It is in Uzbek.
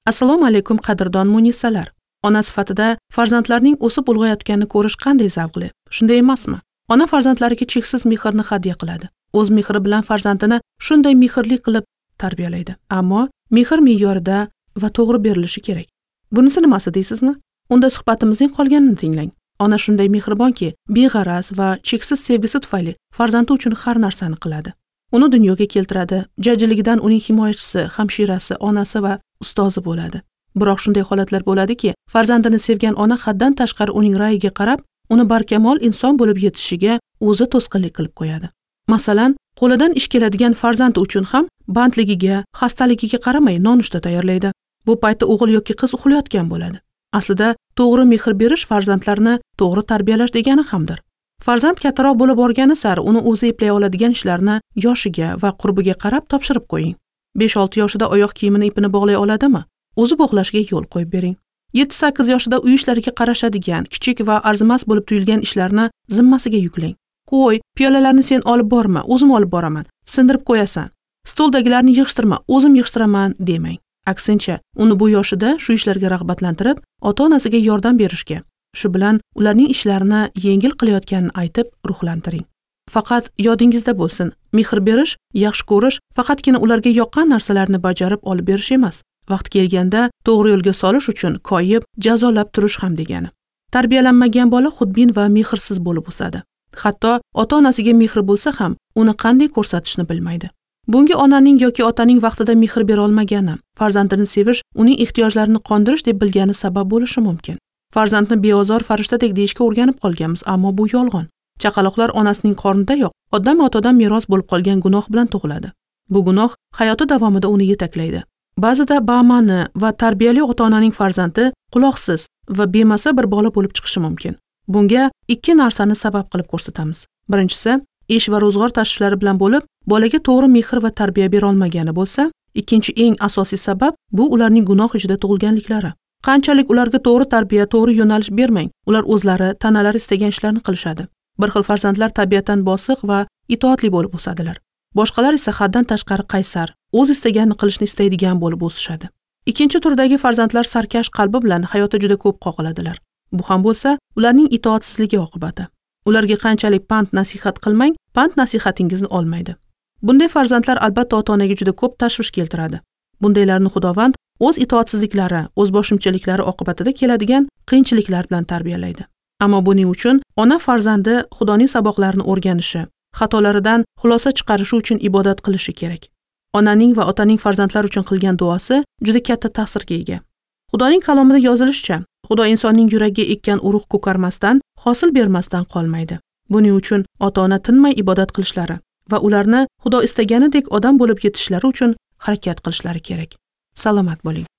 Assalomu alaykum qadrdon munisalar. Ona sifatida farzandlarning o'sib ulg'ayotganini ko'rish qanday zavqli, shunday emasmi? Ona farzandlariga cheksiz mehrni hadya qiladi. O'z mehri bilan farzandini shunday mehrli qilib tarbiyalaydi. Ammo mehr me'yorida va to'g'ri berilishi kerak. Bunisi nimasi deysizmi? Unda suhbatimizning qolganini tinglang. Ona shunday mehribonki, beg'araz va cheksiz sevgisi tufayli farzandi uchun har narsani qiladi. Uni dunyoga keltiradi, jajjiligidan uning himoyachisi, hamshirasi, onasi va ustozi bo'ladi. Biroq shunday holatlar bo'ladiki, farzandini sevgan ona haddan tashqari uning ra'yiga qarab, uni barkamol inson bo'lib yetishiga o'zi to'sqinlik qilib qo'yadi. Masalan, qo'lidan ish keladigan farzandi uchun ham bandligiga, xastaligiga qaramay nonushta tayyorlaydi. Bu paytda o'g'il yoki qiz uxlayotgan bo'ladi. Aslida to'g'ri mehr berish farzandlarni to'g'ri tarbiyalash degani hamdir. Farzand kattaroq bo'lib borgani sari uni o'zi eplay oladigan ishlarni yoshiga va qurbiga qarab topshirib qo'ying. 5-6 yoshida oyoq kiyimini ipini bog'lay oladimi? O'zi bog'lashiga yo'l qo'yib bering. 7-8 yoshida uy ishlariga qarashadigan, kichik va arzimas bo'lib tuyulgan ishlarni zimmasiga yuklang. Qo'y, piyolalarni sen olib borma, o'zim olib boraman, sindirib qo'yasan. Stoldagilarni yig'ishtirma, o'zim yig'ishtiraman demang. Aksincha, uni bu yoshida shu ishlarga rag'batlantirib, ota-onasiga yordam berishga, shu bilan ularning ishlarini yengil qilayotganini aytib ruhlantiring. Faqat yodingizda bo'lsin, mehr berish, yaxshi ko'rish faqatgina ularga yoqqan narsalarni bajarib olib berish emas. Vaqt kelganda to'g'ri yo'lga solish uchun koyib, jazolab turish ham degani. Tarbiyalanmagan bola xudbin va mehrsiz bo'lib o'sadi. Hatto ota-onasiga mehr bo'lsa ham, uni qanday ko'rsatishni bilmaydi. Bunga onaning yoki otaning vaqtida mehr bera olmagani, farzandini sevish, uning ehtiyojlarini qondirish deb bilgani sabab bo'lishi mumkin. Farzandni beozor farishtadek deyishga o'rganib qolganmiz, ammo bu yolg'on. Chaqaloqlar onasining qornidayoq odam otadan meros bo'lib qolgan gunoh bilan tug'iladi. Bu gunoh hayoti davomida uni yetaklaydi. Ba'zida bama'ni va tarbiyali ota-onaning farzandi quloqsiz va bemasa bir bola bo'lib chiqishi mumkin. Bunga ikki narsani sabab qilib ko'rsatamiz. Birinchisi, ish va ro'zg'or tashvishlari bilan bo'lib, bolaga to'g'ri mehr va tarbiya bera olmagani bo'lsa, ikkinchi eng asosiy sabab bu ularning gunoh ichida tug'ilganliklari. Qanchalik ularga to'g'ri tarbiya, to'g'ri yo'nalish bermang, ular o'zlari, tanalari istagan ishlarni qilishadi. Bir xil farzandlar tabiatan bosiq va itoatli bo'lib o'sadilar. Boshqalar esa haddan tashqari qaysar, o'z istaganini qilishni istaydigan bo'lib o'sishadi. Ikkinchi turdagi farzandlar sarkash qalbi bilan hayotda juda ko'p qoqiladilar. Bu ham bo'lsa, ularning itoatsizligi oqibati. Ularga qanchalik pand-nasihat qilmang, pand-nasihatingizni olmaydi. Bunday farzandlar albatta ota-onaga juda ko'p tashvish keltiradi. Bundaylarni Xudovand o'z itoatsizliklari, o'zboshimchaliklari oqibatida keladigan qiyinchiliklar bilan tarbiyalaydi. Ammo buning uchun ona farzandi Xudoning saboqlarini o'rganishi, xatolaridan xulosa chiqarishi uchun ibodat qilishi kerak. Onaning va otaning farzandlar uchun qilgan duosi juda katta ta'sirga ega. Xudoning kalomida yozilishicha, Xudo insonning yuragiga ekkan urug' ko'karmasdan, hosil bermasdan qolmaydi. Buning uchun ota-ona tinmay ibodat qilishlari va ularni Xudo istaganidek odam bo'lib yetishlari uchun harakat qilishlari kerak. Salomat bo'ling.